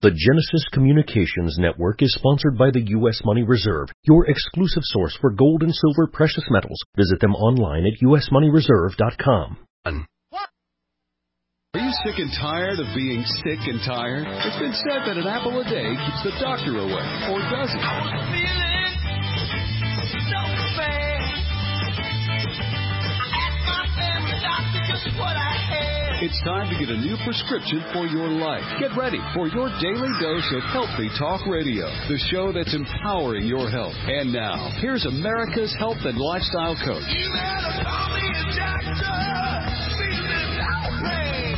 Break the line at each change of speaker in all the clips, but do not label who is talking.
The Genesis Communications Network is sponsored by the U.S. Money Reserve, your exclusive source for gold and silver precious metals. Visit them online at usmoneyreserve.com.
Are you sick and tired of being sick and tired? It's been said that an apple a day keeps the doctor away, or does it?
I was feeling so bad. I asked my family doctor just what I had.
It's time to get a new prescription for your life. Get ready for your daily dose of Healthy Talk Radio, the show that's empowering your health. And now, here's America's health and lifestyle coach.
You better call me a doctor. Feeling outraged.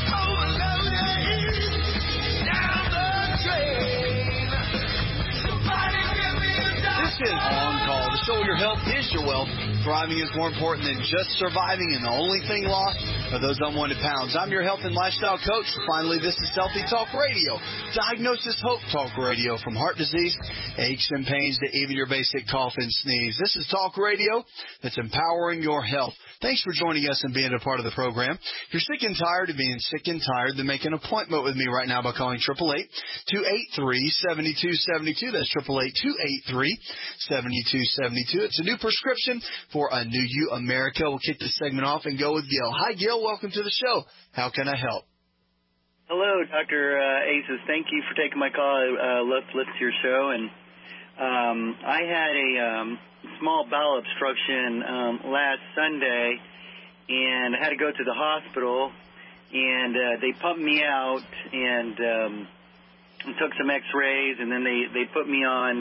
This is On Call. To show your health is your wealth. Thriving is more important than just surviving, and the only thing lost are those unwanted pounds. I'm your health and lifestyle coach. Finally, this is Healthy Talk Radio. Diagnosis Hope Talk Radio. From heart disease, aches and pains, to even your basic cough and sneeze. This is Talk Radio that's empowering your health. Thanks for joining us and being a part of the program. If you're sick and tired of being sick and tired, then make an appointment with me right now by calling 888-283-7272. That's 888-283-7272. It's a new prescription for a new you, America. We'll kick this segment off and go with Gil. Hi, Gil. Welcome to the show. How can I help?
Hello, Dr. Aces. Thank you for taking my call. I love to listen to your show. And I had a small bowel obstruction last Sunday, and I had to go to the hospital, and they pumped me out and took some x-rays, and then they put me on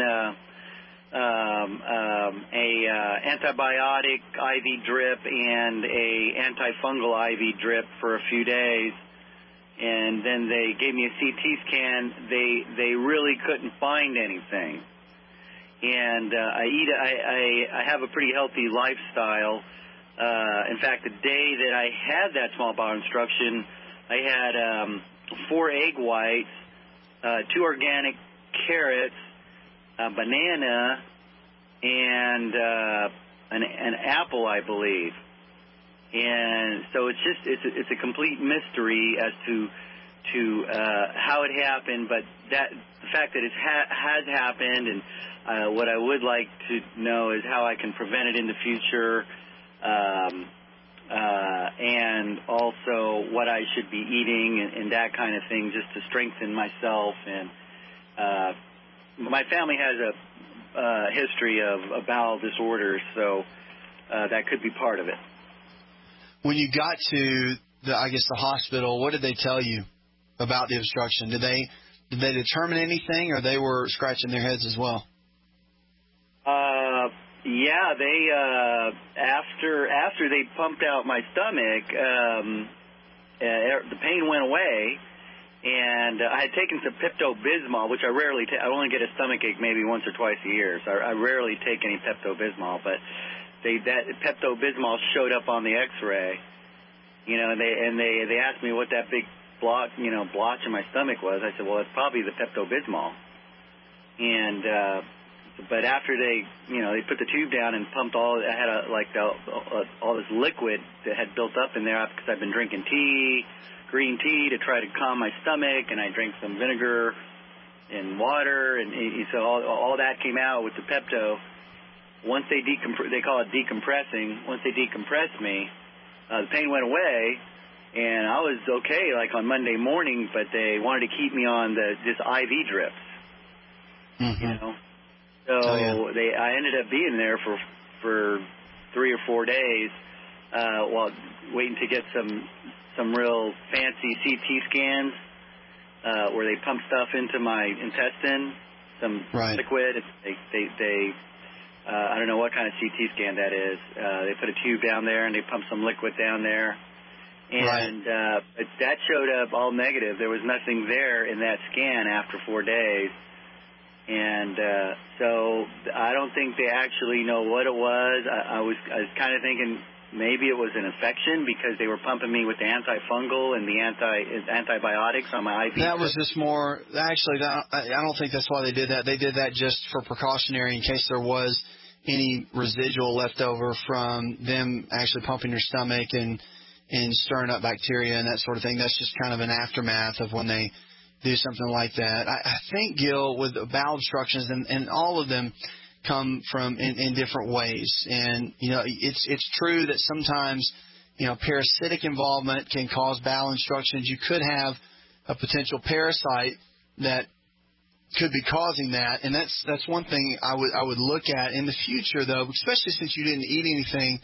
antibiotic IV drip and a antifungal IV drip for a few days. And then they gave me a CT scan. They really couldn't find anything. And I have a pretty healthy lifestyle. In fact, the day that I had that small bowel obstruction, I had 4 egg whites, 2 organic carrots, a banana, and an apple, I believe. And so it's a complete mystery as to how it happened, but the fact that it has happened, and what I would like to know is how I can prevent it in the future, and also what I should be eating and that kind of thing, just to strengthen myself. And my family has a history of bowel disorders, so that could be part of it.
When you got to the hospital, what did they tell you about the obstruction? Did they determine anything, or they were scratching their heads as well?
Yeah, they after they pumped out my stomach, the pain went away, and I had taken some Pepto-Bismol, which I rarely take. I only get a stomachache maybe once or twice a year, so I rarely take any Pepto-Bismol, but that Pepto-Bismol showed up on the X-ray, and they asked me what that big blotch in my stomach was. I said, well, it's probably the Pepto-Bismol. And but after they put the tube down and pumped all this liquid that had built up in there, because I've been drinking green tea to try to calm my stomach, and I drank some vinegar and water, and so all that came out with the Pepto. Once they call it decompressing. Once they decompressed me, the pain went away, and I was okay on Monday morning. But they wanted to keep me on this IV drips.
Mm-hmm.
So I ended up being there for 3 or 4 days while waiting to get some real fancy CT scans where they pump stuff into my intestine, some liquid. They I don't know what kind of CT scan that is. They put a tube down there and they pump some liquid down there. And that showed up all negative. There was nothing there in that scan after 4 days. And so I don't think they actually know what it was. I was kind of thinking maybe it was an infection because they were pumping me with the antifungal and the antibiotics on my IV.
That was just more – actually, I don't think that's why they did that. They did that just for precautionary in case there was any residual left over from them actually pumping your stomach and stirring up bacteria and that sort of thing. That's just kind of an aftermath of when they do something like that. I think, Gil, with bowel obstructions, and all of them come from in different ways. And, it's true that sometimes, parasitic involvement can cause bowel obstructions. You could have a potential parasite that could be causing that, and that's one thing I would look at in the future, though, especially since you didn't eat anything,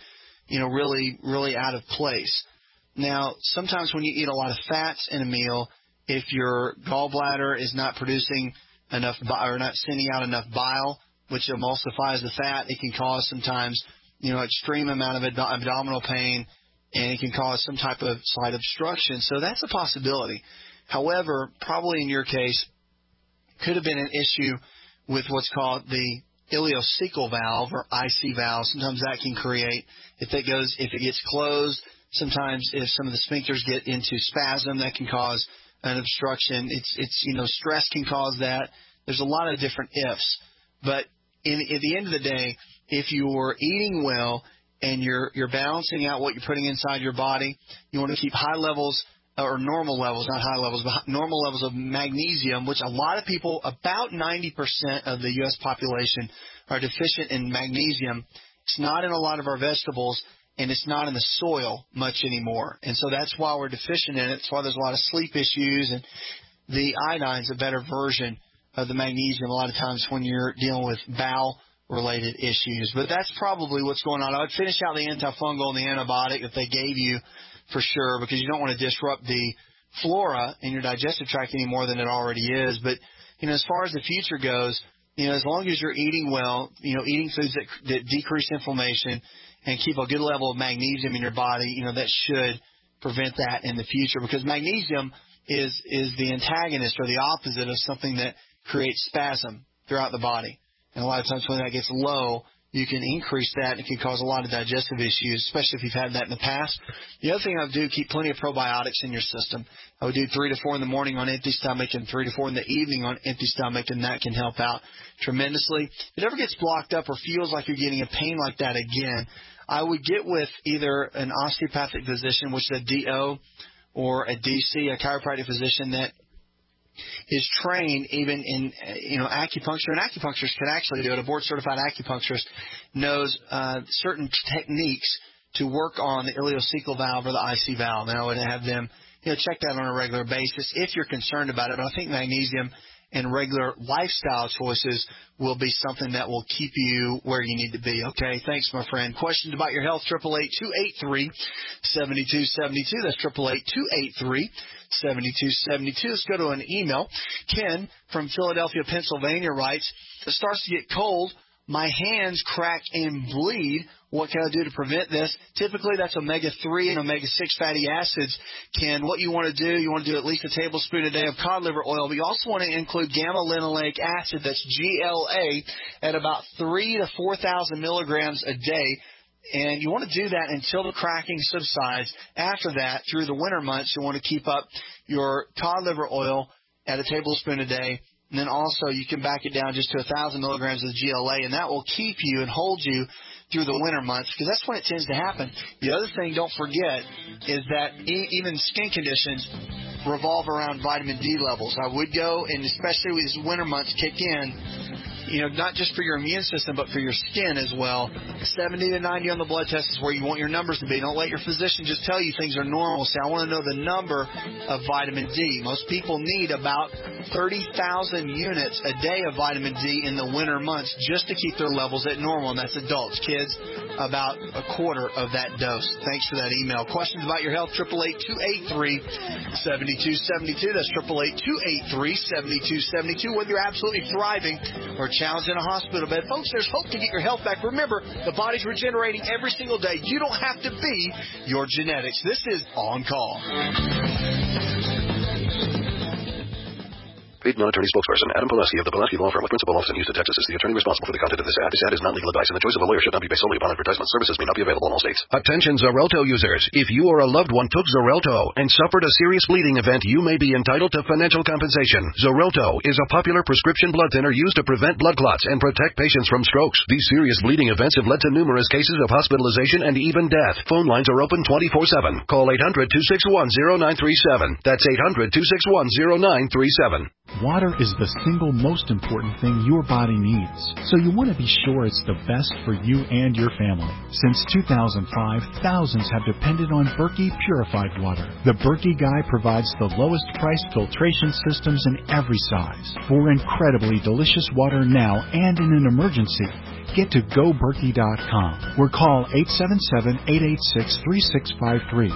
really out of place. Now, sometimes when you eat a lot of fats in a meal, if your gallbladder is not producing enough or not sending out enough bile, which emulsifies the fat, it can cause sometimes, extreme amount of abdominal pain, and it can cause some type of slight obstruction. So that's a possibility. However, probably in your case, could have been an issue with what's called the ileocecal valve or IC valve. Sometimes that can create, if it gets closed, sometimes if some of the sphincters get into spasm, that can cause an obstruction. It's stress can cause that. There's a lot of different ifs. But at the end of the day, if you're eating well and you're balancing out what you're putting inside your body, you want to keep high levels, or normal levels, not high levels, but normal levels of magnesium, which a lot of people, about 90% of the U.S. population, are deficient in magnesium. It's not in a lot of our vegetables, and it's not in the soil much anymore. And so that's why we're deficient in it. That's why there's a lot of sleep issues, and the iodine's a better version of the magnesium a lot of times when you're dealing with bowel-related issues. But that's probably what's going on. I would finish out the antifungal and the antibiotic that they gave you for sure, because you don't want to disrupt the flora in your digestive tract any more than it already is. But, as far as the future goes, as long as you're eating well, eating foods that decrease inflammation and keep a good level of magnesium in your body, that should prevent that in the future, because magnesium is the antagonist or the opposite of something that creates spasm throughout the body. And a lot of times when that gets low, you can increase that, and it can cause a lot of digestive issues, especially if you've had that in the past. The other thing I would do, keep plenty of probiotics in your system. I would do 3 to 4 in the morning on empty stomach and 3 to 4 in the evening on empty stomach, and that can help out tremendously. If it ever gets blocked up or feels like you're getting a pain like that again, I would get with either an osteopathic physician, which is a DO, or a DC, a chiropractic physician that is trained even in acupuncture, and acupuncturists can actually do it. A board-certified acupuncturist knows certain techniques to work on the ileocecal valve or the IC valve, and I would have them check that on a regular basis if you're concerned about it. But I think magnesium and regular lifestyle choices will be something that will keep you where you need to be. Okay, thanks, my friend. Questions about your health, 888-283-7272. That's 888-283-7272. Let's go to an email. Ken from Philadelphia, Pennsylvania writes, it starts to get cold. My hands crack and bleed. What can I do to prevent this? Typically, that's omega-3 and omega-6 fatty acids. Ken, what you want to do, you want to do at least a tablespoon a day of cod liver oil, but you also want to include gamma-linolenic acid, that's GLA, at about 3,000 to 4,000 milligrams a day. And you want to do that until the cracking subsides. After that, through the winter months, you want to keep up your cod liver oil at a tablespoon a day. And then also you can back it down just to 1,000 milligrams of GLA, and that will keep you and hold you through the winter months, because that's when it tends to happen. The other thing, don't forget, is that even skin conditions revolve around vitamin D levels. I would go, and especially as winter months kick in, not just for your immune system, but for your skin as well. 70 to 90 on the blood test is where you want your numbers to be. Don't let your physician just tell you things are normal. Say, I want to know the number of vitamin D. Most people need about 30,000 units a day of vitamin D in the winter months just to keep their levels at normal, and that's adults. Kids, about a quarter of that dose. Thanks for that email. Questions about your health, 888-283-7272. That's 888-283-7272. Whether you're absolutely thriving or challenged in a hospital bed, folks, there's hope to get your health back. Remember, the body's regenerating every single day. You don't have to be your genetics. This is On Call.
Paid non-attorney spokesperson Adam Pulaski of the Pulaski Law Firm with principal office in Houston, Texas is the attorney responsible for the content of this ad. This ad is not legal advice, and the choice of a lawyer should not be based solely upon advertisement. Services may not be available in all states. Attention Xarelto users. If you or a loved one took Xarelto and suffered a serious bleeding event, you may be entitled to financial compensation. Xarelto is a popular prescription blood thinner used to prevent blood clots and protect patients from strokes. These serious bleeding events have led to numerous cases of hospitalization and even death. Phone lines are open 24/7. Call 800-261-0937. That's 800-261-0937.
Water is the single most important thing your body needs, so you want to be sure it's the best for you and your family. Since 2005, thousands have depended on Berkey purified water. The Berkey Guy provides the lowest priced filtration systems in every size. For incredibly delicious water now and in an emergency, get to GoBerkey.com or call 877-886-3653.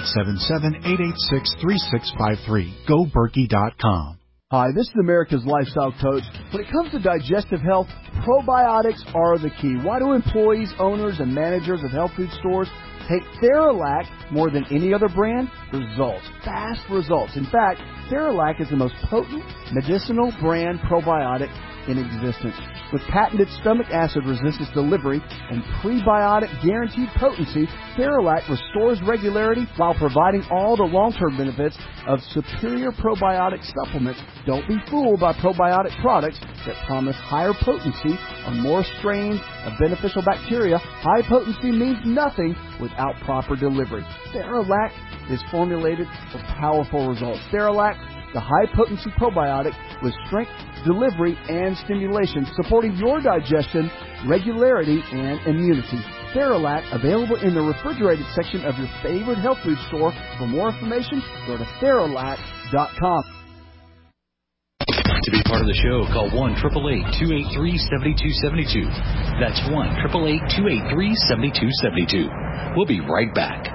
877-886-3653. GoBerkey.com.
Hi, this is America's Lifestyle Coach. When it comes to digestive health, probiotics are the key. Why do employees, owners, and managers of health food stores take Theralac more than any other brand? Results. Fast results. In fact, Theralac is the most potent medicinal brand probiotic in existence. With patented stomach acid resistance delivery and prebiotic guaranteed potency, Theralac restores regularity while providing all the long-term benefits of superior probiotic supplements. Don't be fooled by probiotic products that promise higher potency on more strains of beneficial bacteria. High potency means nothing without proper delivery. Theralac is formulated for powerful results. Theralac, the high-potency probiotic with strength, delivery, and stimulation, supporting your digestion, regularity, and immunity. Theralac, available in the refrigerated section of your favorite health food store. For more information, go to Theralac.com.
To be part of the show, call 1-888-283-7272. That's 1-888-283-7272. We'll be right back.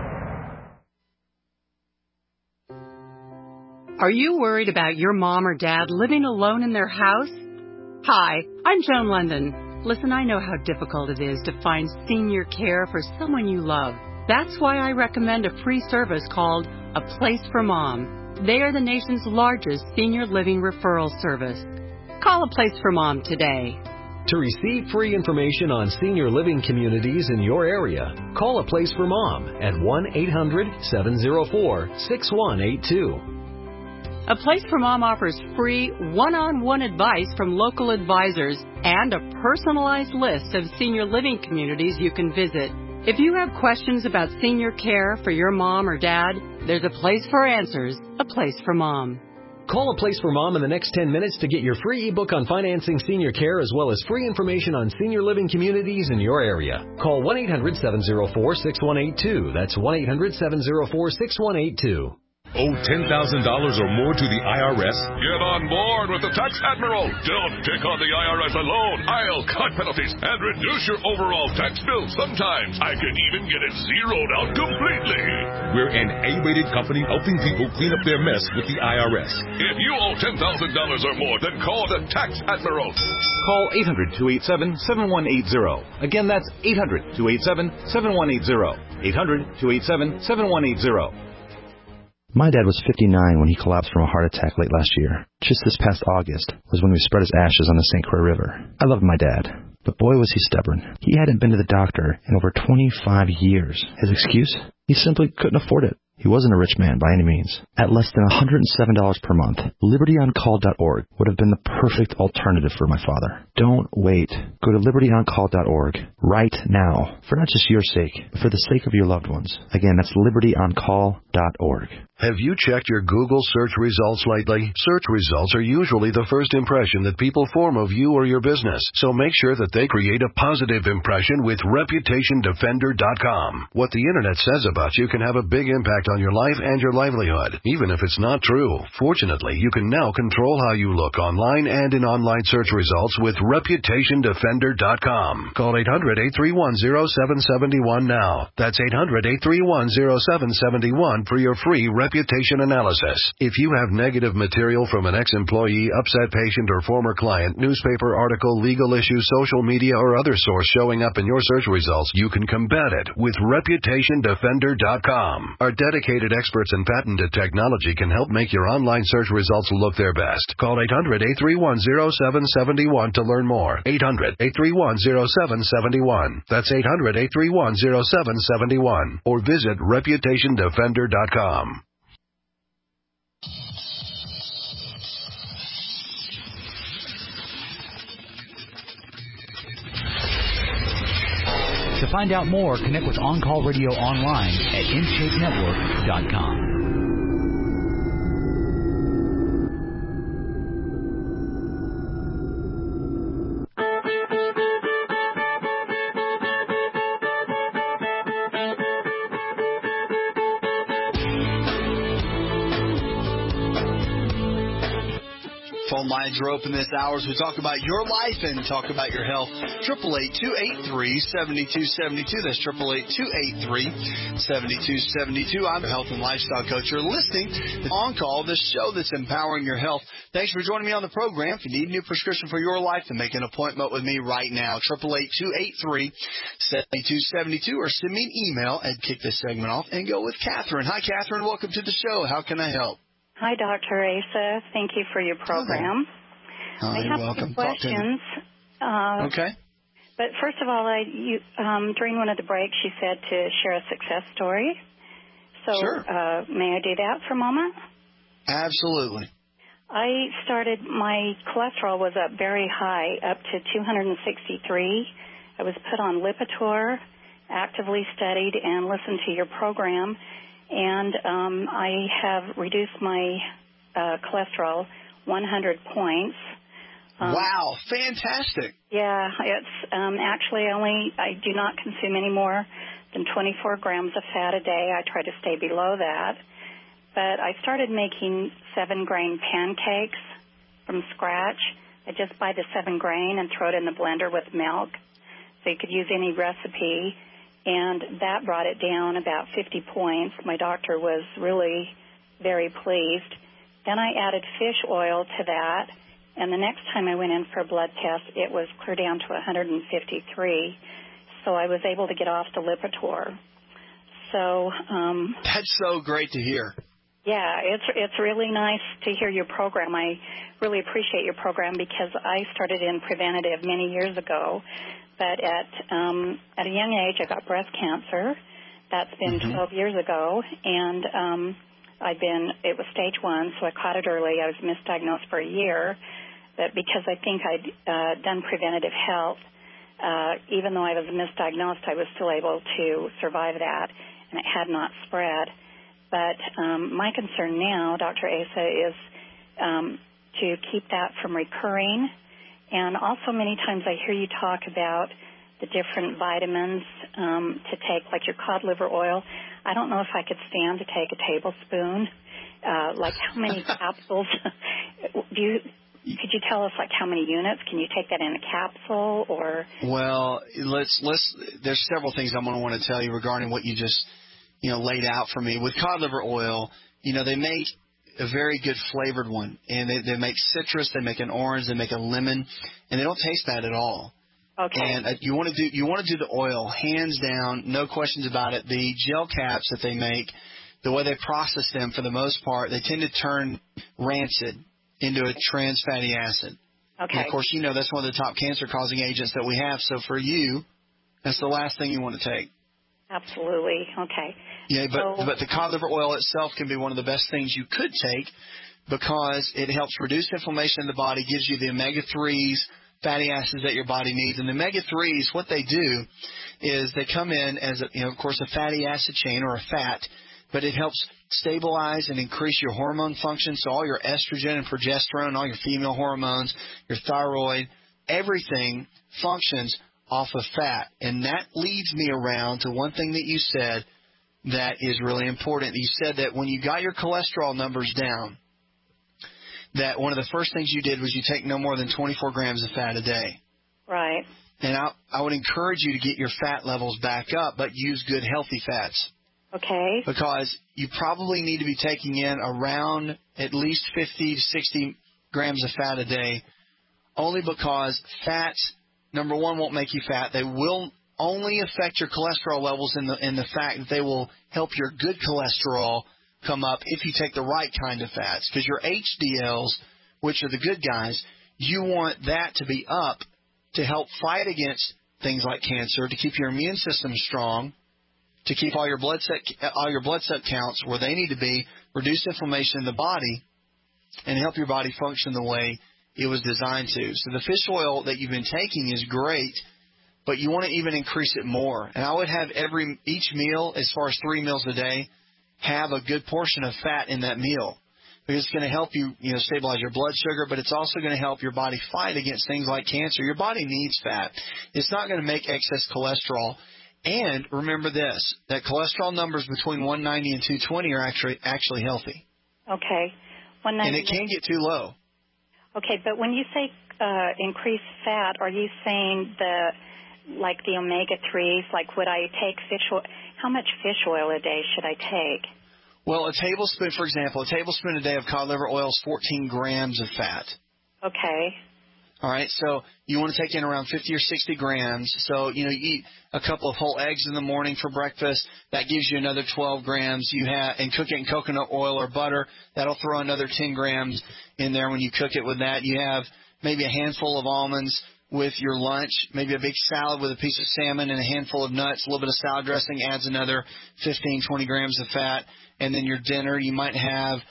Are you worried about your mom or dad living alone in their house? Hi, I'm Joan London. Listen, I know how difficult it is to find senior care for someone you love. That's why I recommend a free service called A Place for Mom. They are the nation's largest senior living referral service. Call A Place for Mom today.
To receive free information on senior living communities in your area, call A Place for Mom at 1-800-704-6182.
A Place for Mom offers free one-on-one advice from local advisors and a personalized list of senior living communities you can visit. If you have questions about senior care for your mom or dad, there's a place for answers, A Place for Mom.
Call A Place for Mom in the next 10 minutes to get your free ebook on financing senior care as well as free information on senior living communities in your area. Call 1-800-704-6182. That's 1-800-704-6182.
Owe $10,000 or more to the IRS?
Get on board with the Tax Admiral. Don't take on the IRS alone. I'll cut penalties and reduce your overall tax bill. Sometimes I can even get it zeroed out completely.
We're an A-rated company helping people clean up their mess with the IRS.
If you owe $10,000 or more, then call the Tax Admiral.
Call 800-287-7180. Again, that's 800-287-7180. 800-287-7180.
My dad was 59 when he collapsed from a heart attack late last year. Just this past August was when we spread his ashes on the St. Croix River. I loved my dad, but boy was he stubborn. He hadn't been to the doctor in over 25 years. His excuse? He simply couldn't afford it. He wasn't a rich man by any means. At less than $107 per month, LibertyOnCall.org would have been the perfect alternative for my father. Don't wait. Go to LibertyOnCall.org right now, for not just your sake, but for the sake of your loved ones. Again, that's LibertyOnCall.org.
Have you checked your Google search results lately? Search results are usually the first impression that people form of you or your business, so make sure that they create a positive impression with ReputationDefender.com. What the Internet says about you can have a big impact on your life and your livelihood, even if it's not true. Fortunately, you can now control how you look online and in online search results with ReputationDefender.com. Call 800-831-0771 now. That's 800-831-0771 for your free reputation analysis. If you have negative material from an ex-employee, upset patient, or former client, newspaper article, legal issue, social media, or other source showing up in your search results, you can combat it with ReputationDefender.com. Our dedicated experts and patented technology can help make your online search results look their best. Call 800-831-0771 to learn more. 800-831-0771. That's 800-831-0771. Or visit ReputationDefender.com.
To find out more, connect with On Call Radio online at InShapeNetwork.com.
Phone lines are open this hour as we talk about your life and talk about your health. 888-283-7272. That's 888-283-7272. I'm a health and lifestyle coach. You're listening to On Call, the show that's empowering your health. Thanks for joining me on the program. If you need a new prescription for your life, then make an appointment with me right now. 888-283-7272 or send me an email and kick this segment off and go with Catherine. Hi, Catherine. Welcome to the show. How can I help?
Hi, Dr. Asa. Thank you for your program. I have some questions.
Okay.
But first of all, during one of the breaks, you said to share a success story. So
sure.
May I do that for a moment?
Absolutely.
My cholesterol was up very high, up to 263. I was put on Lipitor, actively studied, and listened to your program. And I have reduced my cholesterol 100 points.
Wow, fantastic.
Yeah, it's actually I do not consume any more than 24 grams of fat a day. I try to stay below that. But I started making 7-grain pancakes from scratch. I just buy the 7-grain and throw it in the blender with milk. So you could use any recipe. And that brought it down about 50 points. My doctor was really very pleased. Then I added fish oil to that, and the next time I went in for a blood test, it was clear down to 153. So I was able to get off the Lipitor. So
that's so great to hear.
Yeah, it's really nice to hear your program. I really appreciate your program because I started in preventative many years ago. But at a young age, I got breast cancer. That's been 12 years ago, and it was stage 1, so I caught it early. I was misdiagnosed for a year, but because I think I'd done preventative health, even though I was misdiagnosed, I was still able to survive that, and it had not spread. But my concern now, Dr. Asa, is to keep that from recurring. And also many times I hear you talk about the different vitamins to take, like your cod liver oil. I don't know if I could stand to take a tablespoon. Like how many capsules? Could you tell us like how many units? Can you take that in a capsule or?
Well, there's several things I'm going to want to tell you regarding what you just laid out for me. With cod liver oil, they make a very good flavored one, and they make citrus, they make an orange, they make a lemon, and they don't taste bad at all.
Okay.
And you want to do the oil, hands down, no questions about it. The gel caps that they make, the way they process them, for the most part, they tend to turn rancid into a trans fatty acid.
Okay.
And of course, that's one of the top cancer-causing agents that we have. So for you, that's the last thing you want to take.
Absolutely. Okay.
Yeah, but the cod liver oil itself can be one of the best things you could take because it helps reduce inflammation in the body, gives you the omega-3s, fatty acids that your body needs. And the omega-3s, what they do is they come in as, of course, a fatty acid chain or a fat, but it helps stabilize and increase your hormone function. So all your estrogen and progesterone, all your female hormones, your thyroid, everything functions off of fat. And that leads me around to one thing that you said that is really important. You said that when you got your cholesterol numbers down, that one of the first things you did was you take no more than 24 grams of fat a day.
Right.
And I would encourage you to get your fat levels back up, but use good, healthy fats.
Okay.
Because you probably need to be taking in around at least 50 to 60 grams of fat a day, only because fats, number one, won't make you fat. They will only affect your cholesterol levels in the fact that they will help your good cholesterol come up if you take the right kind of fats. Because your HDLs, which are the good guys, you want that to be up to help fight against things like cancer, to keep your immune system strong, to keep all your blood cell counts where they need to be, reduce inflammation in the body, and help your body function the way it was designed to. So the fish oil that you've been taking is great, but you want to even increase it more. And I would have each meal, as far as 3 meals a day, have a good portion of fat in that meal. Because it's going to help you, stabilize your blood sugar, but it's also going to help your body fight against things like cancer. Your body needs fat. It's not going to make excess cholesterol. And remember this, that cholesterol numbers between 190 and 220 are actually healthy.
Okay. 190.
And it can get too low.
Okay, but when you say increase fat, are you saying like the omega-3s, like would I take fish oil? How much fish oil a day should I take?
Well, a tablespoon, for example, a tablespoon a day of cod liver oil is 14 grams of fat.
Okay.
All right, so you want to take in around 50 or 60 grams. So, you eat a couple of whole eggs in the morning for breakfast. That gives you another 12 grams. And cook it in coconut oil or butter. That'll throw another 10 grams in there when you cook it with that. You have maybe a handful of almonds with your lunch, maybe a big salad with a piece of salmon and a handful of nuts. A little bit of salad dressing adds another 15, 20 grams of fat. And then your dinner, you might have,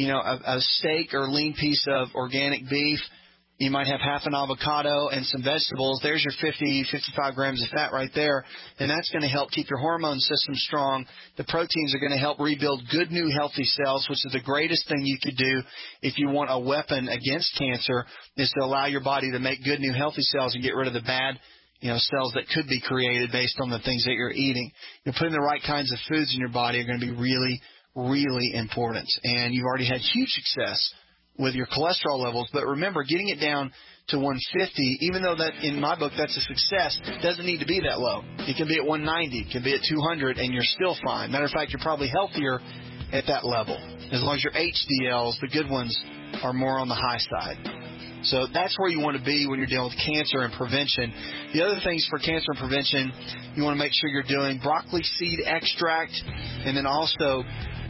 a steak or lean piece of organic beef. You might have half an avocado and some vegetables. There's your 50, 55 grams of fat right there. And that's going to help keep your hormone system strong. The proteins are going to help rebuild good, new, healthy cells, which is the greatest thing you could do if you want a weapon against cancer, is to allow your body to make good, new, healthy cells and get rid of the bad cells that could be created based on the things that you're eating. Putting the right kinds of foods in your body are going to be really, really important. And you've already had huge success with your cholesterol levels, but remember, getting it down to 150, even though that, in my book, that's a success, doesn't need to be that low. It can be at 190, it can be at 200, and you're still fine. Matter of fact, you're probably healthier at that level, as long as your HDLs, the good ones, are more on the high side. So that's where you want to be when you're dealing with cancer and prevention. The other things for cancer and prevention, you want to make sure you're doing broccoli seed extract, and then also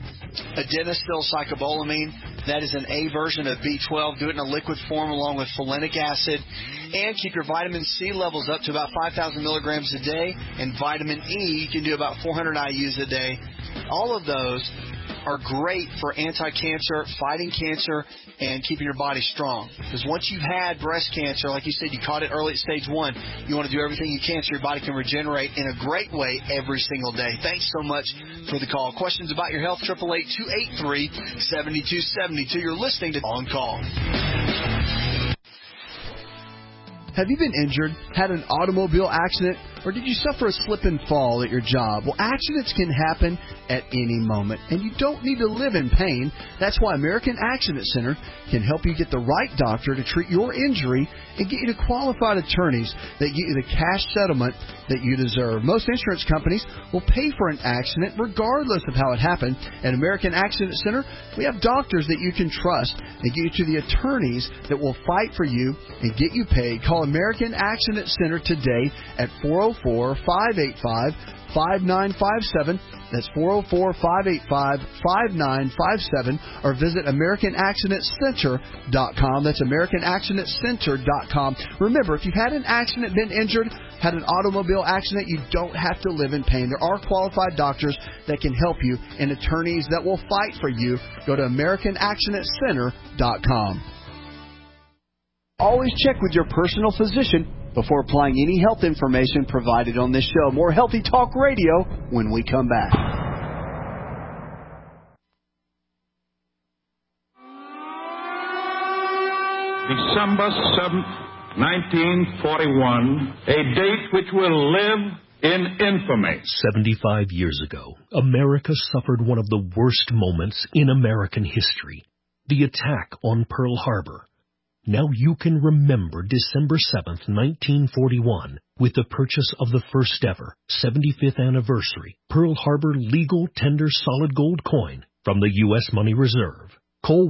adenosine cyclobolamine. That is an A version of B12. Do it in a liquid form along with folinic acid. And keep your vitamin C levels up to about 5,000 milligrams a day. And vitamin E, you can do about 400 IUs a day. All of those are great for anti-cancer, fighting cancer, and keeping your body strong. Because once you've had breast cancer, like you said, you caught it early at stage 1, you want to do everything you can so your body can regenerate in a great way every single day. Thanks so much for the call. Questions about your health, 888-283-7272. You're listening to On Call.
Have you been injured, had an automobile accident, or did you suffer a slip and fall at your job? Well, accidents can happen at any moment, and you don't need to live in pain. That's why American Accident Center can help you get the right doctor to treat your injury and get you to qualified attorneys that get you the cash settlement that you deserve. Most insurance companies will pay for an accident regardless of how it happened. At American Accident Center, we have doctors that you can trust and get you to the attorneys that will fight for you and get you paid. Call American Accident Center today at 404-585-5957. That's 404-585-5957. Or visit AmericanAccidentCenter.com. That's AmericanAccidentCenter.com. Remember, if you've had an accident, been injured, had an automobile accident, you don't have to live in pain. There are qualified doctors that can help you and attorneys that will fight for you. Go to AmericanAccidentCenter.com. Always check with your personal physician before applying any health information provided on this show. More Healthy Talk Radio when we come back.
December 7th, 1941, a date which will live in infamy.
75 years ago, America suffered one of the worst moments in American history, the attack on Pearl Harbor. Now you can remember December 7th, 1941, with the purchase of the first ever 75th anniversary Pearl Harbor legal tender solid gold coin from the U.S. Money Reserve. Call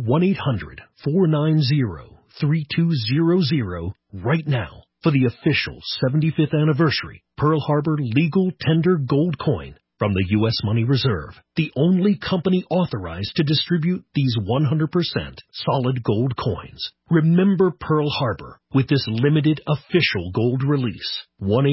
1-800-490-3200 right now for the official 75th anniversary Pearl Harbor legal tender gold coin from the U.S. Money Reserve, the only company authorized to distribute these 100% solid gold coins. Remember Pearl Harbor with this limited official gold release.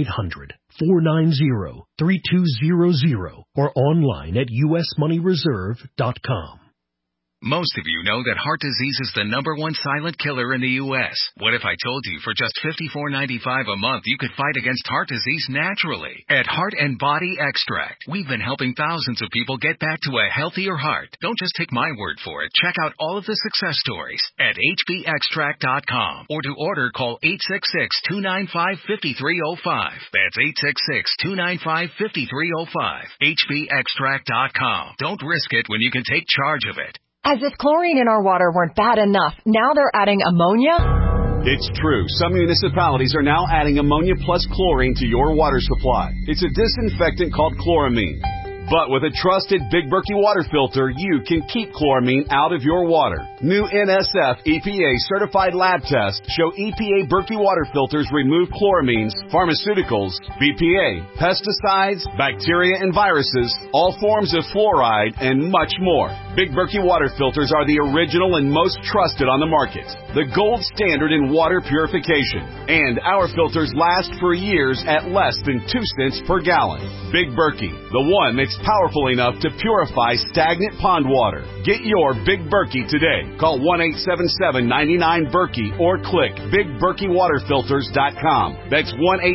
1-800-490-3200 or online at usmoneyreserve.com.
Most of you know that heart disease is the #1 silent killer in the U.S. What if I told you for just $54.95 a month you could fight against heart disease naturally? At Heart and Body Extract, we've been helping thousands of people get back to a healthier heart. Don't just take my word for it. Check out all of the success stories at hbextract.com, or to order, call 866-295-5305. That's 866-295-5305. hbextract.com. Don't risk it when you can take charge of it.
As if chlorine in our water weren't bad enough, now they're adding ammonia?
It's true. Some municipalities are now adding ammonia plus chlorine to your water supply. It's a disinfectant called chloramine. But with a trusted Big Berkey water filter, you can keep chloramine out of your water. New NSF EPA certified lab tests show EPA Berkey water filters remove chloramines, pharmaceuticals, BPA, pesticides, bacteria and viruses, all forms of fluoride, and much more. Big Berkey water filters are the original and most trusted on the market, the gold standard in water purification. And our filters last for years at less than 2 cents per gallon. Big Berkey, the one that's powerful enough to purify stagnant pond water. Get your Big Berkey today. Call 1-877-99-BERKEY or click BigBerkeyWaterFilters.com. That's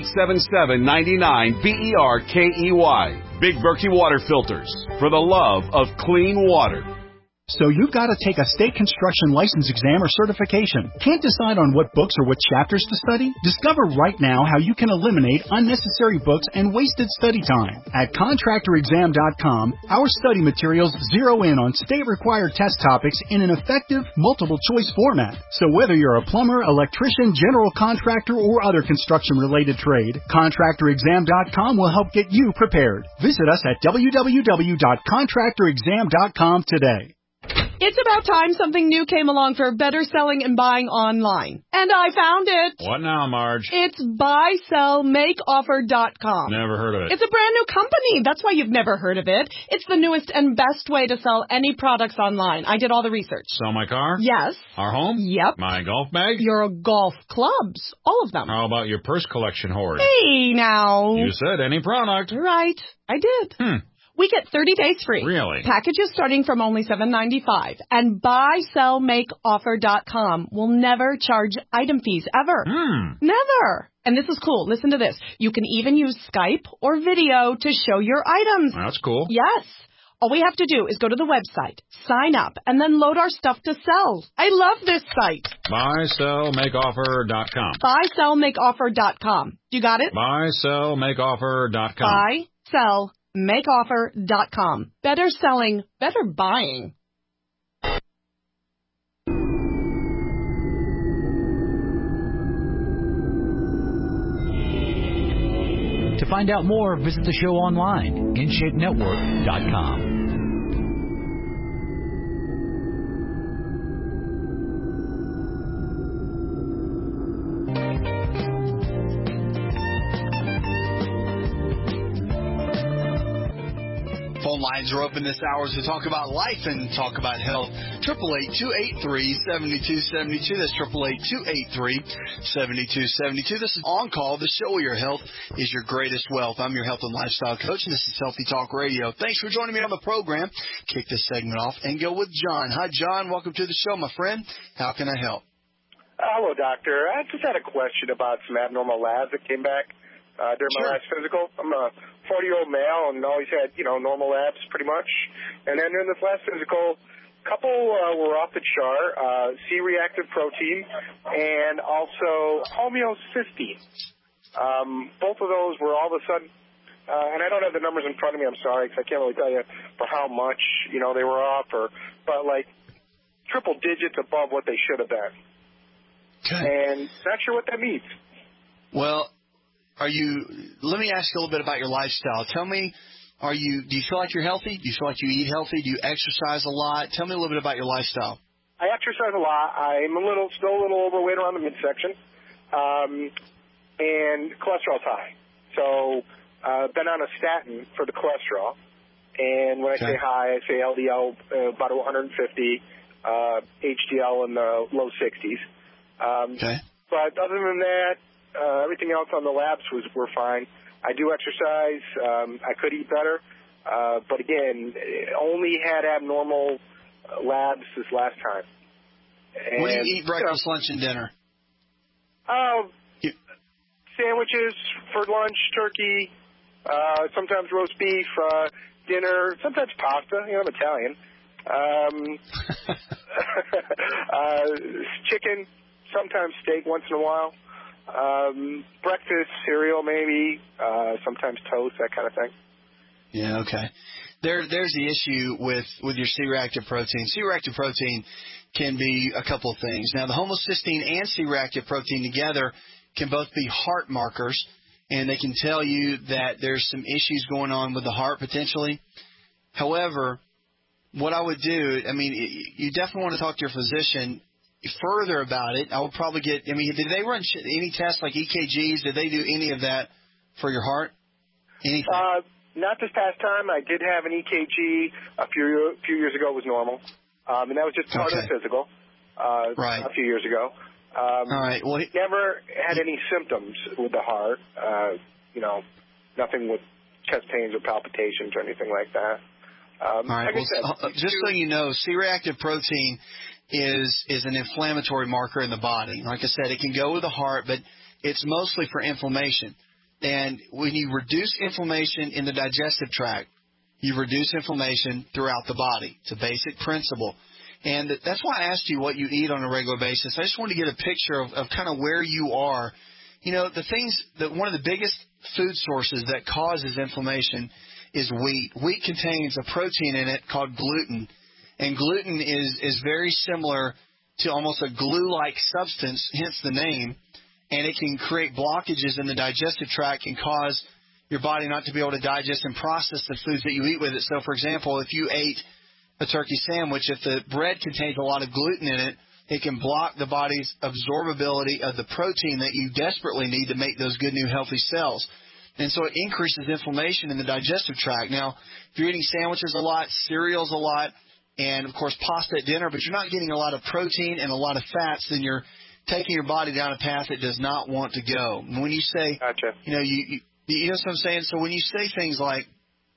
1-877-99-BERKEY. Big Berkey Water Filters, for the love of clean water.
So you've got to take a state construction license exam or certification. Can't decide on what books or what chapters to study? Discover right now how you can eliminate unnecessary books and wasted study time. At ContractorExam.com, our study materials zero in on state-required test topics in an effective, multiple-choice format. So whether you're a plumber, electrician, general contractor, or other construction-related trade, ContractorExam.com will help get you prepared. Visit us at www.ContractorExam.com today.
It's about time something new came along for better selling and buying online. And I found it.
What now, Marge?
It's buysellmakeoffer.com.
Never heard of it.
It's a brand new company. That's why you've never heard of it. It's the newest and best way to sell any products online. I did all the research.
Sell my car?
Yes.
Our home?
Yep.
My golf bag?
Your golf clubs. All of them.
How about your purse collection hoard?
Hey, now.
You said any product.
Right. I did. We get 30 days free.
Really?
Packages starting from only $7.95. And buysellmakeoffer.com will never charge item fees ever. Never. And this is cool. Listen to this. You can even use Skype or video to show your items.
That's cool.
Yes. All we have to do is go to the website, sign up, and then load our stuff to sell. I love this site.
Buysellmakeoffer.com.
Buysellmakeoffer.com. You got it?
Buysellmakeoffer.com.
Buysellmakeoffer.com. Better selling, better buying.
To find out more, visit the show online, InShapeNetwork.com.
Phone lines are open this hour to talk about life and talk about health. 888-283-7272. That's 888-283-7272. This is On Call, the show where your health is your greatest wealth. I'm your health and lifestyle coach, and this is Healthy Talk Radio. Thanks for joining me on the program. Kick this segment off and go with John. Hi, John. Welcome to the show, my friend. How can I help?
Hello, doctor. I just had a question about some abnormal labs that came back during my last physical. I'm a 40-year-old male and always had, normal labs pretty much. And then during this last physical, a couple were off the chart, C-reactive protein and also homeocysteine. Both of those were all of a sudden, and I don't have the numbers in front of me, I'm sorry, because I can't really tell you for how much, they were off, but like triple digits above what they should have been. and not sure what that means.
Well, let me ask you a little bit about your lifestyle. Tell me, do you feel like you're healthy? Do you feel like you eat healthy? Do you exercise a lot? Tell me a little bit about your lifestyle.
I exercise a lot. I'm still a little overweight around the midsection, and cholesterol's high. So, been on a statin for the cholesterol. And when I say high, I say LDL about 150, HDL in the low 60s. But other than that, everything else on the labs were fine. I do exercise. I could eat better. But again, only had abnormal labs this last time. And,
what do you eat breakfast, lunch, and dinner?
Sandwiches for lunch, turkey, sometimes roast beef, dinner, sometimes pasta. I'm Italian. Chicken, sometimes steak once in a while. Breakfast, cereal maybe, sometimes toast, that kind of thing.
Yeah, okay. There's the issue with your C-reactive protein. C-reactive protein can be a couple of things. Now, the homocysteine and C-reactive protein together can both be heart markers, and they can tell you that there's some issues going on with the heart potentially. However, what I would do, you definitely want to talk to your physician further about it. I would probably did they run any tests like EKGs? Did they do any of that for your heart? Anything?
Not this past time. I did have an EKG a few years ago. It was normal. And that was just part of the physical a few years ago.
All right. Well,
never had any symptoms with the heart. Nothing with chest pains or palpitations or anything like that.
All right. Just so you know, C-reactive protein is an inflammatory marker in the body. Like I said, it can go with the heart, but it's mostly for inflammation. And when you reduce inflammation in the digestive tract, you reduce inflammation throughout the body. It's a basic principle. And that's why I asked you what you eat on a regular basis. I just wanted to get a picture of kind of where you are. The things that one of the biggest food sources that causes inflammation is wheat. Wheat contains a protein in it called gluten. And gluten is very similar to almost a glue-like substance, hence the name. And it can create blockages in the digestive tract and cause your body not to be able to digest and process the foods that you eat with it. So, for example, if you ate a turkey sandwich, if the bread contains a lot of gluten in it, it can block the body's absorbability of the protein that you desperately need to make those good new healthy cells. And so it increases inflammation in the digestive tract. Now, if you're eating sandwiches a lot, cereals a lot, and, of course, pasta at dinner, but you're not getting a lot of protein and a lot of fats, then you're taking your body down a path it does not want to go. And when you say, you know what I'm saying? So when you say things like,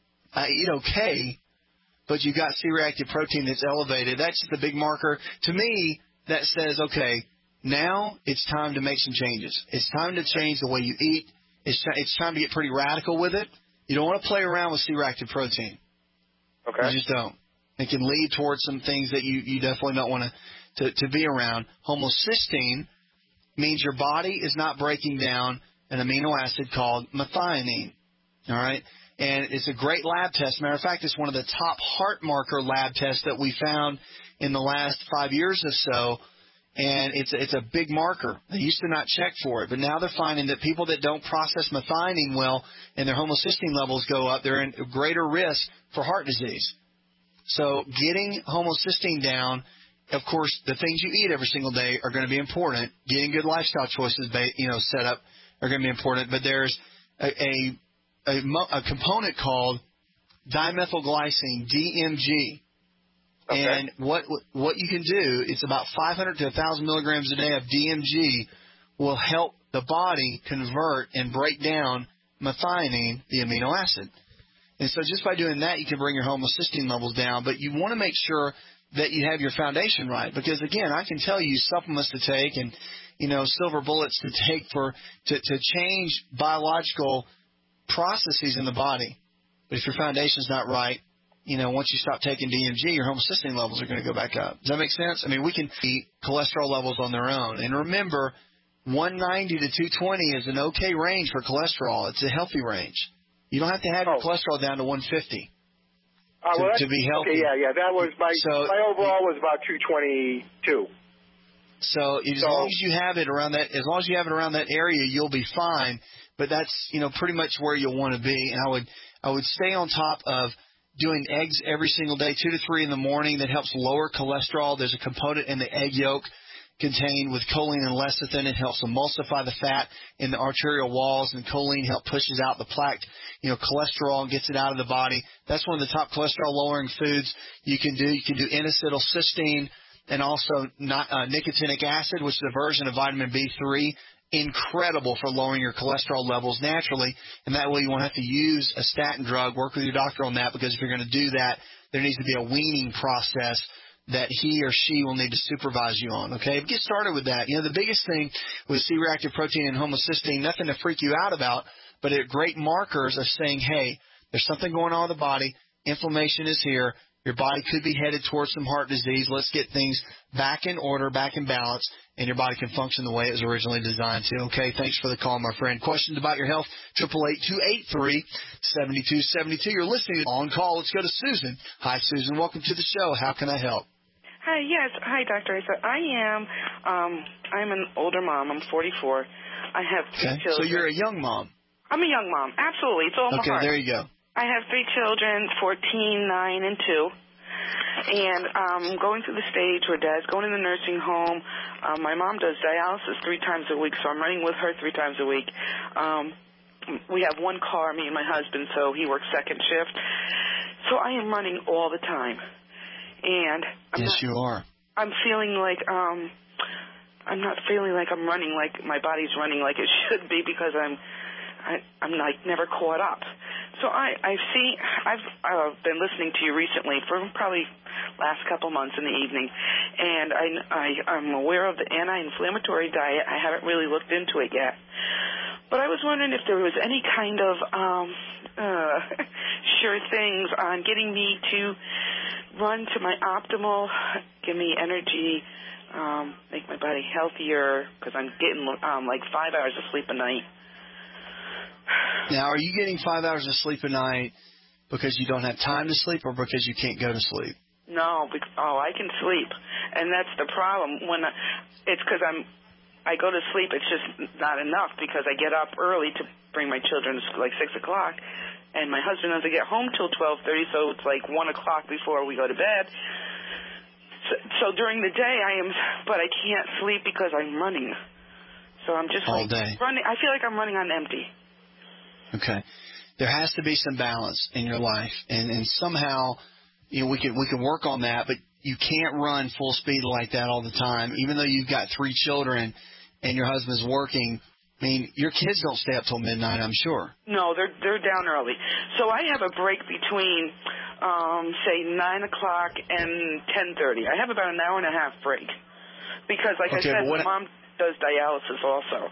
I eat okay, but you got C-reactive protein that's elevated, that's just a big marker. To me, that says, okay, now it's time to make some changes. It's time to change the way you eat. It's time to get pretty radical with it. You don't want to play around with C-reactive protein.
Okay.
You just don't. It can lead towards some things that you definitely don't want to be around. Homocysteine means your body is not breaking down an amino acid called methionine. All right? And it's a great lab test. Matter of fact, it's one of the top heart marker lab tests that we found in the last 5 years or so. And it's a big marker. They used to not check for it, but now they're finding that people that don't process methionine well and their homocysteine levels go up, they're in greater risk for heart disease. So getting homocysteine down, of course, the things you eat every single day are going to be important. Getting good lifestyle choices, set up are going to be important. But there's a component called dimethylglycine, DMG. Okay. And what you can do, it's about 500 to 1,000 milligrams a day of DMG will help the body convert and break down methionine, the amino acid. And so just by doing that, you can bring your homocysteine levels down. But you want to make sure that you have your foundation right. Because, again, I can tell you supplements to take and, silver bullets to take to change biological processes in the body. But if your foundation's not right, once you stop taking DMG, your homocysteine levels are going to go back up. Does that make sense? I mean, we can eat cholesterol levels on their own. And remember, 190 to 220 is an okay range for cholesterol. It's a healthy range. You don't have to have your cholesterol down to 150 to be healthy.
Okay, yeah. That was my overall was about 222.
So as long as you have it around that area, you'll be fine. But that's, pretty much where you'll want to be. And I would stay on top of doing eggs every single day, 2 to 3 in the morning. That helps lower cholesterol. There's a component in the egg yolk contained with choline and lecithin. It helps emulsify the fat in the arterial walls, and choline pushes out the plaque, cholesterol, and gets it out of the body. That's one of the top cholesterol-lowering foods you can do. You can do N-acetylcysteine and also nicotinic acid, which is a version of vitamin B3. Incredible for lowering your cholesterol levels naturally, and that way you won't have to use a statin drug. Work with your doctor on that, because if you're going to do that, there needs to be a weaning process that he or she will need to supervise you on, okay? Get started with that. The biggest thing with C-reactive protein and homocysteine, nothing to freak you out about, but they're great markers of saying, hey, there's something going on with the body. Inflammation is here. Your body could be headed towards some heart disease. Let's get things back in order, back in balance, and your body can function the way it was originally designed to. Okay, thanks for the call, my friend. Questions about your health, 888-283-7272. You're listening to On Call. Let's go to Susan. Hi, Susan. Welcome to the show. How can I help?
Hi, yes. Hi, Dr. Asa. I'm an older mom. I'm 44. I have 3 children.
So you're a young mom.
I'm a young mom. Absolutely. It's all in my heart.
Okay, there you go.
I have 3 children, 14, 9, and 2. And I'm going through the stage where Dad's going in the nursing home. My mom does dialysis 3 times a week, so I'm running with her 3 times a week. We have 1 car, me and my husband, so he works second shift. So I am running all the time. And
you are.
I'm feeling like I'm not feeling like I'm running like my body's running like it should be, because I'm like never caught up. So I've been listening to you recently for probably last couple months in the evening, and I'm aware of the anti-inflammatory diet. I haven't really looked into it yet, but I was wondering if there was any kind of sure things on getting me to run to my optimal, give me energy, make my body healthier, because I'm getting like 5 hours of sleep a night.
Now, are you getting 5 hours of sleep a night because you don't have time to sleep, or because you can't go to sleep?
No, I can sleep, and that's the problem. It's because I go to sleep. It's just not enough, because I get up early to bring my children to school, like 6 o'clock, and my husband doesn't get home till 12:30, so it's like 1 o'clock before we go to bed. So during the day but I can't sleep because I'm running. So I'm just
all day
running. I feel like I'm running on empty.
Okay. There has to be some balance in your life, and somehow, we can work on that, but you can't run full speed like that all the time. Even though you've got 3 children and your husband's working, I mean, your kids don't stay up till midnight, I'm sure.
No, they're down early. So I have a break between say 9 o'clock and 10:30. I have about an hour and a half break, because I said, my mom does dialysis also.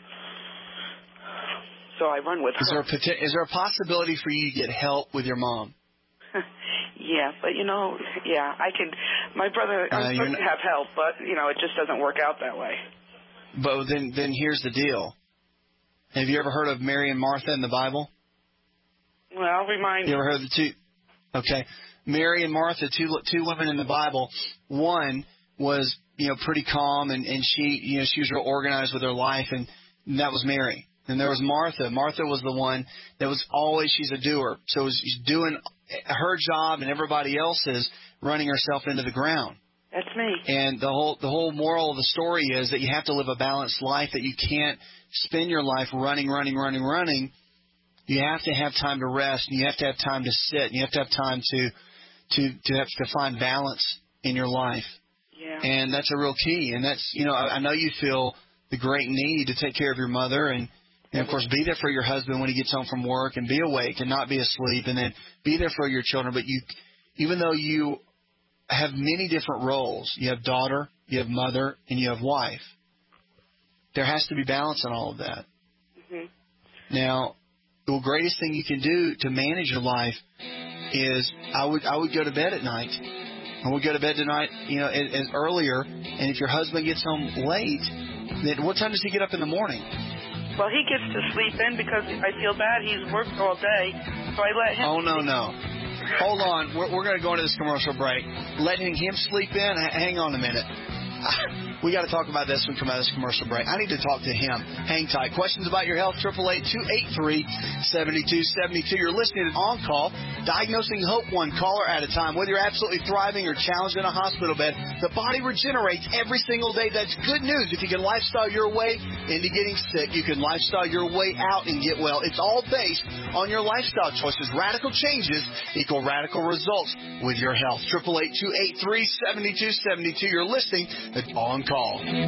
So I run with her.
Is there a possibility for you to get help with your mom?
Yeah, but I could. My brother, I'm supposed to have help, but it just doesn't work out that way.
But then here's the deal. Have you ever heard of Mary and Martha in the Bible?
Well, remind me.
You ever heard of the 2? Okay, Mary and Martha, 2 women in the Bible. One was pretty calm, and she was real organized with her life, and that was Mary. And there was Martha. Martha was the one that was always, she's a doer. So she's doing her job, and everybody else's running herself into the ground.
That's me.
And the whole moral of the story is that you have to live a balanced life, that you can't spend your life running. You have to have time to rest, and you have to have time to sit, and you have to have time to find balance in your life.
Yeah.
And that's a real key. And that's, I know you feel the great need to take care of your mother, and of course, be there for your husband when he gets home from work, and be awake and not be asleep, and then be there for your children. But even though you have many different roles, you have daughter, you have mother, and you have wife, there has to be balance in all of that.
Mm-hmm.
Now, the greatest thing you can do to manage your life is I would go to bed at night. I would go to bed tonight, as earlier. And if your husband gets home late, then what time does he get up in the morning?
Well, he gets to sleep in because I feel bad. He's worked all day, so I let him.
Oh, no. Hold on. We're going to go into this commercial break. Letting him sleep in? Hang on a minute.
We got to talk about this when we come out of this commercial break. I need to talk to him. Hang tight. Questions about your health, 888-283-7272. You're listening to On Call, diagnosing hope one caller at a time. Whether you're absolutely thriving or challenged in a hospital bed, the body regenerates every single day. That's good news. If you can lifestyle your way into getting sick, you can lifestyle your way out and get well. It's all based on your lifestyle choices. Radical changes equal radical results with your health. 888-283-7272. You're listening to On Call.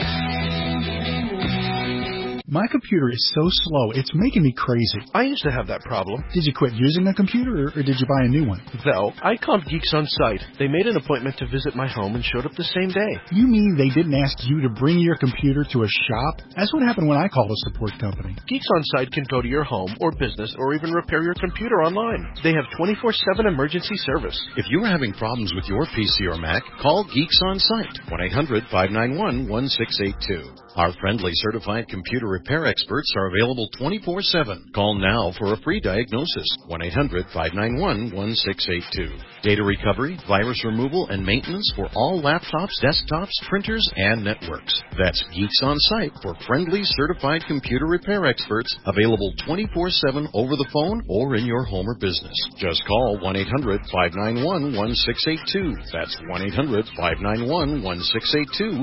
My computer is so slow, it's making me crazy.
I used to have that problem.
Did you quit using the computer, or did you buy a new one?
No, I called Geeks On Site. They made an appointment to visit my home and showed up the same day.
You mean they didn't ask you to bring your computer to a shop? That's what happened when I called a support company.
Geeks On Site can go to your home or business or even repair your computer online. They have 24/7 emergency service.
If you are having problems with your PC or Mac, call Geeks On Site, 1-800-591-1682. Our friendly certified computer repair experts are available 24/7. Call now for a free diagnosis, 1-800-591-1682. Data recovery, virus removal, and maintenance for all laptops, desktops, printers, and networks. That's Geeks On Site for friendly certified computer repair experts, available 24/7 over the phone or in your home or business. Just call 1-800-591-1682. That's 1-800-591-1682,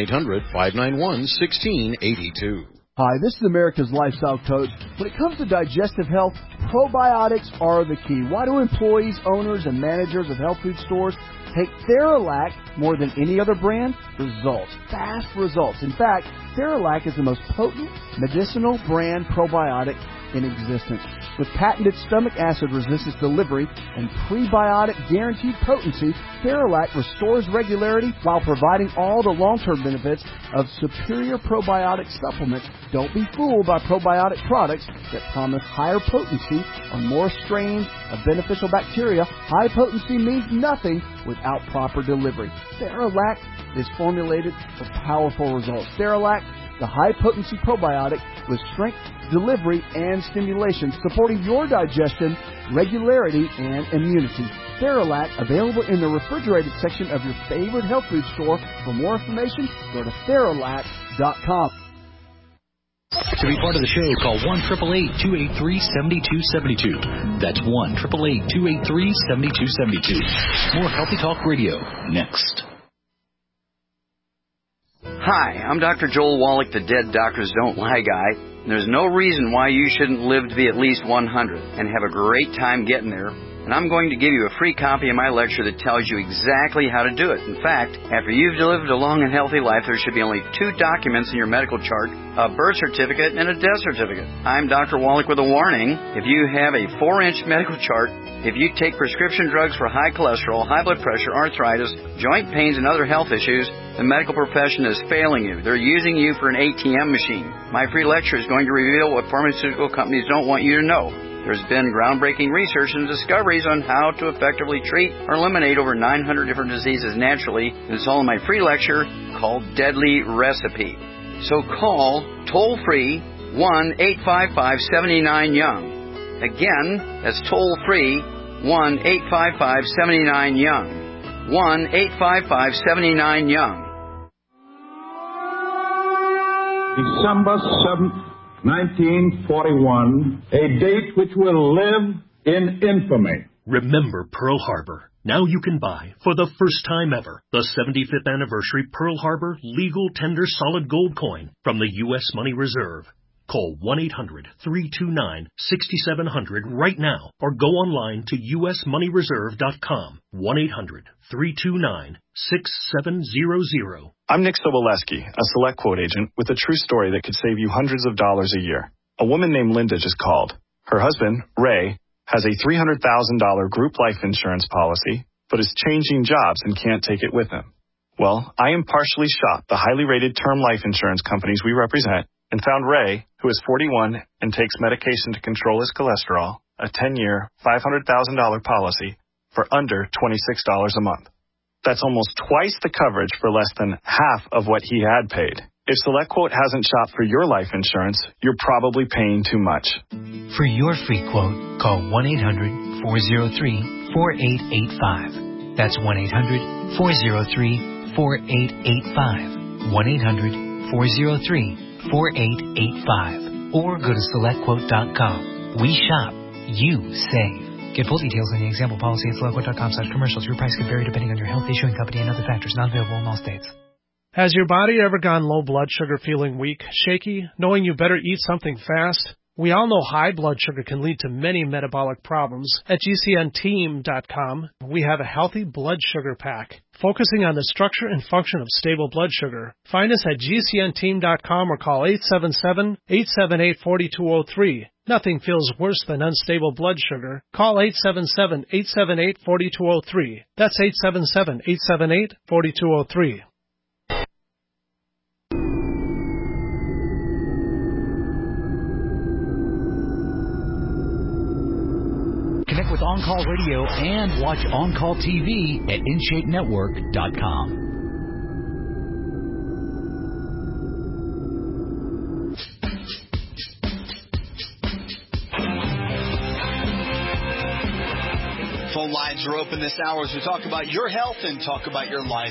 1-800-591-1682.
Hi, this is America's Lifestyle Coach. When it comes to digestive health, probiotics are the key. Why do employees, owners, and managers of health food stores take Theralac more than any other brand? Results. Fast results. In fact, Theralac is the most potent medicinal brand probiotic in existence. With patented stomach acid resistance delivery and prebiotic guaranteed potency, Theralac restores regularity while providing all the long-term benefits of superior probiotic supplements. Don't be fooled by probiotic products that promise higher potency or more strains of beneficial bacteria. High potency means nothing without proper delivery. Theralac is formulated for powerful results. Theralac, the high-potency probiotic with strength, delivery, and stimulation, supporting your digestion, regularity, and immunity. Theralac, available in the refrigerated section of your favorite health food store. For more information, go to Theralac.com.
To be part of the show, call 1-888-283-7272. That's 1-888-283-7272. More Healthy Talk Radio, next.
Hi, I'm Dr. Joel Wallach, the Dead Doctors Don't Lie guy. There's no reason why you shouldn't live to be at least 100 and have a great time getting there. And I'm going to give you a free copy of my lecture that tells you exactly how to do it. In fact, after you've lived a long and healthy life, there should be only 2 documents in your medical chart, a birth certificate and a death certificate. I'm Dr. Wallach with a warning. If you have a 4-inch medical chart, if you take prescription drugs for high cholesterol, high blood pressure, arthritis, joint pains, and other health issues, the medical profession is failing you. They're using you for an ATM machine. My free lecture is going to reveal what pharmaceutical companies don't want you to know. There's been groundbreaking research and discoveries on how to effectively treat or eliminate over 900 different diseases naturally. And it's all in my free lecture called Deadly Recipe. So call toll-free 1-855-79-YOUNG. Again, that's toll-free 1-855-79-YOUNG. 1-855-79-YOUNG.
December 7th, 1941, a date which will live in infamy.
Remember Pearl Harbor. Now you can buy, for the first time ever, the 75th anniversary Pearl Harbor Legal Tender Solid Gold Coin from the U.S. Money Reserve. Call 1-800-329-6700 right now or go online to usmoneyreserve.com. 1-800-329-6700.
I'm Nick Soboleski, a Select Quote agent with a true story that could save you hundreds of dollars a year. A woman named Linda just called. Her husband, Ray, has a $300,000 group life insurance policy, but is changing jobs and can't take it with him. Well, I impartially shopped the highly rated term life insurance companies we represent and found Ray, who is 41 and takes medication to control his cholesterol, a 10-year, $500,000 policy for under $26 a month. That's almost twice the coverage for less than half of what he had paid. If SelectQuote hasn't shopped for your life insurance, you're probably paying too much.
For your free quote, call 1-800-403-4885. That's 1-800-403-4885. 1-800-403-4885 or go to SelectQuote.com. We shop. You save. Get full details on the example policy at SelectQuote.com/commercials. Your price could vary depending on your health, issuing company, and other factors. Not available in all states.
Has your body ever gone low blood sugar, feeling weak, shaky, knowing you better eat something fast? We all know high blood sugar can lead to many metabolic problems. At GCNteam.com, we have a healthy blood sugar pack, focusing on the structure and function of stable blood sugar. Find us at GCNteam.com or call 877-878-4203. Nothing feels worse than unstable blood sugar. Call 877-878-4203. That's 877-878-4203.
Connect with On Call Radio and watch On Call TV at InShapeNetwork.com.
Phone lines are open this hour as we talk about your health and talk about your life.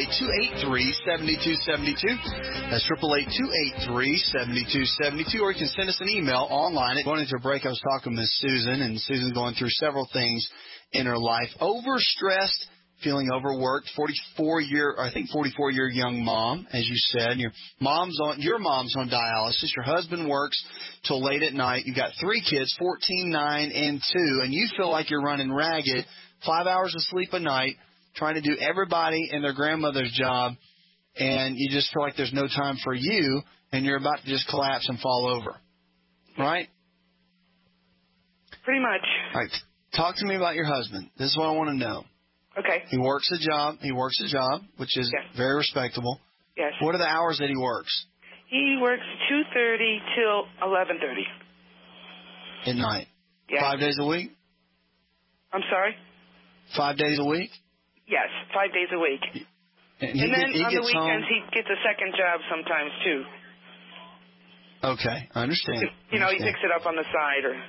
888-283-7272. That's 888-283-7272. Or you can send us an email online. Going into a break, I was talking with Susan, and Susan's going through several things in her life. Overstressed, feeling overworked, 44-year young mom, as you said. Your mom's on dialysis. Your husband works till late at night. You've got 3 kids, 14, 9, and 2, and you feel like you're running ragged, 5 hours of sleep a night, trying to do everybody and their grandmother's job, and you just feel like there's no time for you, and you're about to just collapse and fall over. Right?
Pretty much.
All right. Talk to me about your husband. This is what I want to know.
Okay.
He works a job, which is very respectable.
Yes.
What are the hours that he works?
He works 2:30 till 11:30.
At night?
Yes.
5 days a week?
I'm sorry?
5 days a week?
Yes, 5 days a week.
And
then on the weekends,
home.
he gets a second job sometimes, too.
Okay, I understand.
He picks it up on the side or...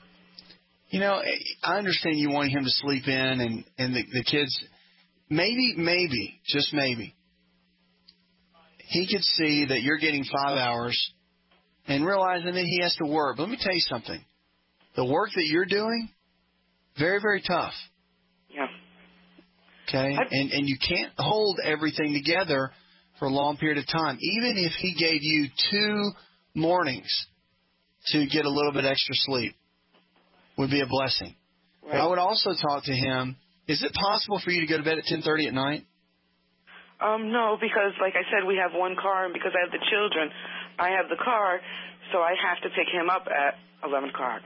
I understand you want him to sleep in and the kids, maybe, just maybe, he could see that you're getting 5 hours and realizing that he has to work. But let me tell you something. The work that you're doing, very, very tough.
Yeah.
Okay? And you can't hold everything together for a long period of time. Even if he gave you 2 mornings to get a little bit extra sleep, would be a blessing. Right. I would also talk to him. Is it possible for you to go to bed at 10:30 at night?
No, because like I said, we have one car, and because I have the children, I have the car, so I have to pick him up at 11 o'clock.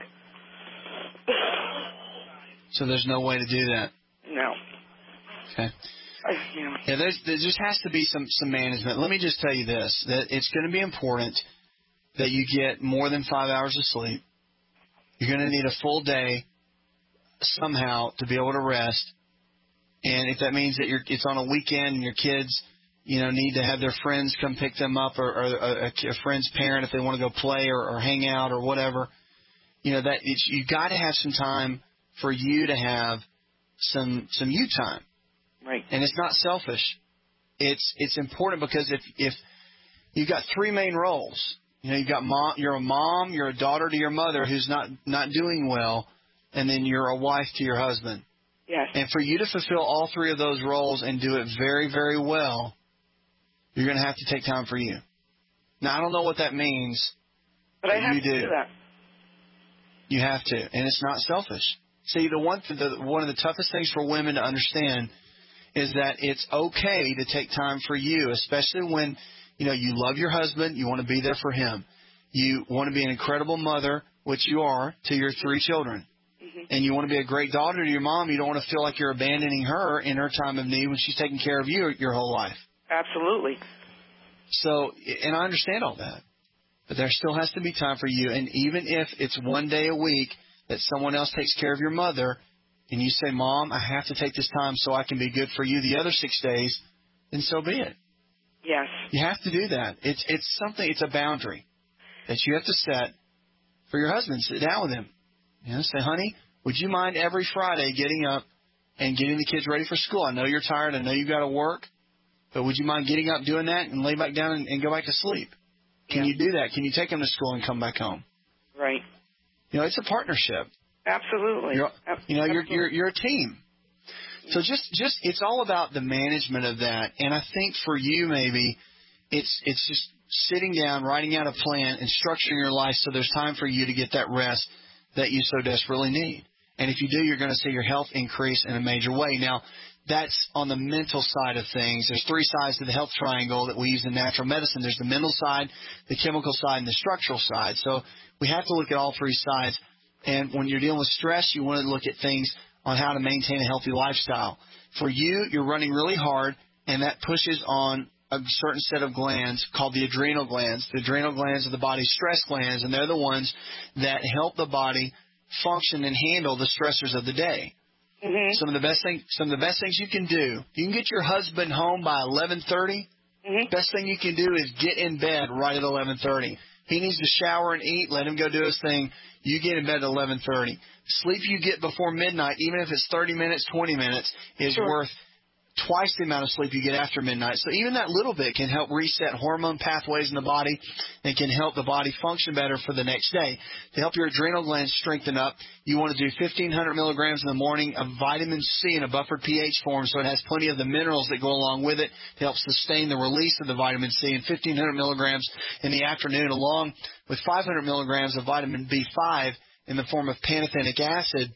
So there's no way to do that?
No.
Okay. Yeah, there just has to be some management. Let me just tell you this, that it's going to be important that you get more than 5 hours of sleep. You're going to need a full day somehow to be able to rest. And if that means that it's on a weekend and your kids, need to have their friends come pick them up or a friend's parent if they want to go play or hang out or whatever, you got to have some time for you to have some you time.
Right.
And it's not selfish. It's important because if you've got 3 main roles. You've got mom. You're a mom. You're a daughter to your mother who's not doing well, and then you're a wife to your husband.
Yes.
And for you to fulfill all 3 of those roles and do it very, very well, you're going to have to take time for you. Now, I don't know what that means,
but I have to do that.
You have to, and it's not selfish. See, one of the toughest things for women to understand is that it's okay to take time for you, especially when. You love your husband. You want to be there for him. You want to be an incredible mother, which you are, to your 3 children.
Mm-hmm.
And you want to be a great daughter to your mom. You don't want to feel like you're abandoning her in her time of need when she's taking care of you your whole life.
Absolutely.
So, and I understand all that. But there still has to be time for you. And even if it's 1 day a week that someone else takes care of your mother, and you say, Mom, I have to take this time so I can be good for you the other 6 days, then so be it.
Yes.
You have to do that. It's a boundary that you have to set for your husband. Sit down with him. Say, honey, would you mind every Friday getting up and getting the kids ready for school? I know you're tired. I know you got to work.
But would you mind getting up, doing that, and lay back down and go back to sleep? Can you do that? Can you take them to school and come back home?
Right.
It's a partnership.
Absolutely.
You're a team. So just it's all about the management of that. And I think for you, maybe it's just sitting down, writing out a plan, and structuring your life so there's time for you to get that rest that you so desperately need. And if you do, you're going to see your health increase in a major way. Now, that's on the mental side of things. There's 3 sides to the health triangle that we use in natural medicine. There's the mental side, the chemical side, and the structural side. So we have to look at all 3 sides. And when you're dealing with stress, you want to look at things on how to maintain a healthy lifestyle. For you, you're running really hard, and that pushes on a certain set of glands called the adrenal glands. The adrenal glands are the body's stress glands, and they're the ones that help the body function and handle the stressors of the day. Mm-hmm. Some of the best things you can do. You can get your husband home by 11:30. Mm-hmm. Best thing you can do is get in bed right at 11:30. He needs to shower and eat. Let him go do his thing. You get in bed at 11:30. Sleep you get before midnight, even if it's 30 minutes, 20 minutes, is worth twice the amount of sleep you get after midnight. So even that little bit can help reset hormone pathways in the body and can help the body function better for the next day. To help your adrenal glands strengthen up, you want to do 1,500 milligrams in the morning of vitamin C in a buffered pH form so it has plenty of the minerals that go along with it to help sustain the release of the vitamin C, and 1,500 milligrams in the afternoon along with 500 milligrams of vitamin B5 in the form of pantothenic acid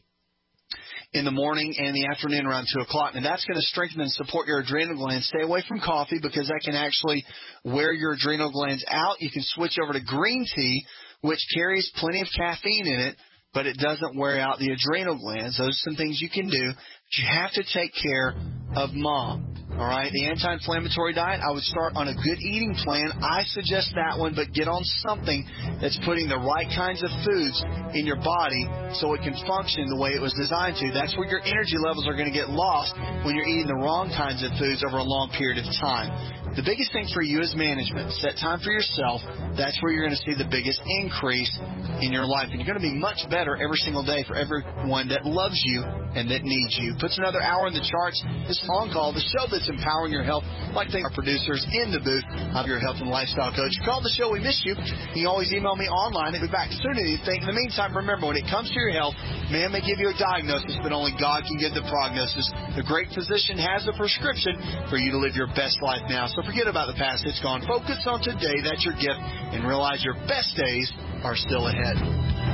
in the morning and the afternoon around 2 o'clock. And that's going to strengthen and support your adrenal glands. Stay away from coffee because that can actually wear your adrenal glands out. You can switch over to green tea, which carries plenty of caffeine in it, but it doesn't wear out the adrenal glands. Those are some things you can do. But you have to take care of Mom. All right, the anti-inflammatory diet, I would start on a good eating plan. I suggest that one, but get on something that's putting the right kinds of foods in your body so it can function the way it was designed to. That's where your energy levels are going to get lost when you're eating the wrong kinds of foods over a long period of time. The biggest thing for you is management. Set time for yourself. That's where you're going to see the biggest increase in your life. And you're going to be much better every single day for everyone that loves you and that needs you. Puts another hour in the charts. This On Call, the show that's empowering your health. I'd like to thank our producers in the booth. I'm your health and lifestyle coach. You called the show, we missed you. You can always email me online. I'll be back soon. In the meantime, remember, when it comes to your health, man may give you a diagnosis, but only God can give the prognosis. The great physician has a prescription for you to live your best life now. So forget about the past. It's gone. Focus on today. That's your gift. And realize your best days are still ahead.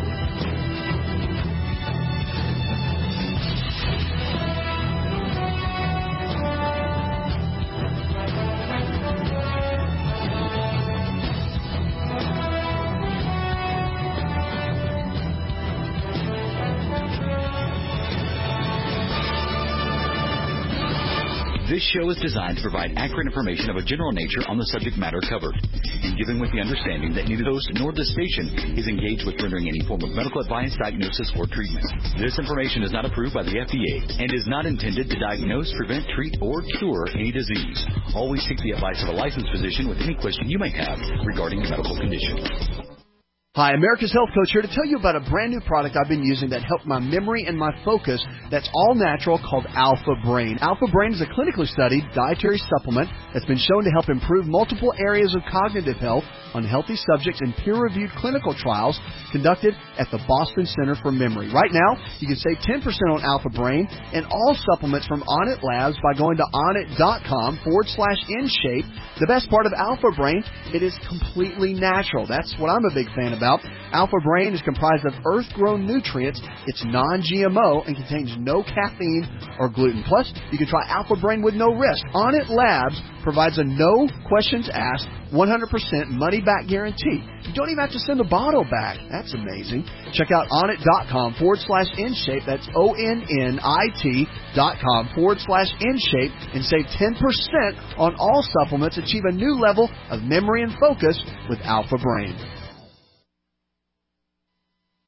This show is designed to provide accurate information of a general nature on the subject matter covered, and given with the understanding that neither the host nor the station is engaged with rendering any form of medical advice, diagnosis, or treatment. This information is not approved by the FDA and is not intended to diagnose, prevent, treat, or cure any disease. Always seek the advice of a licensed physician with any question you may have regarding a medical condition.
Hi, America's Health Coach here to tell you about a brand new product I've been using that helped my memory and my focus that's all natural called Alpha Brain. Alpha Brain is a clinically studied dietary supplement that's been shown to help improve multiple areas of cognitive health on healthy subjects in peer-reviewed clinical trials conducted at the Boston Center for Memory. Right now, you can save 10% on Alpha Brain and all supplements from Onnit Labs by going to onnit.com/InShape. The best part of Alpha Brain, it is completely natural. That's what I'm a big fan of. Alpha Brain is comprised of earth-grown nutrients. It's non-GMO and contains no caffeine or gluten. Plus, you can try Alpha Brain with no risk. Onnit Labs provides a no questions asked, 100% money-back guarantee. You don't even have to send a bottle back. That's amazing. Check out onnit.com/InShape. That's ONNIT.com/InShape and save 10% on all supplements. Achieve a new level of memory and focus with Alpha Brain.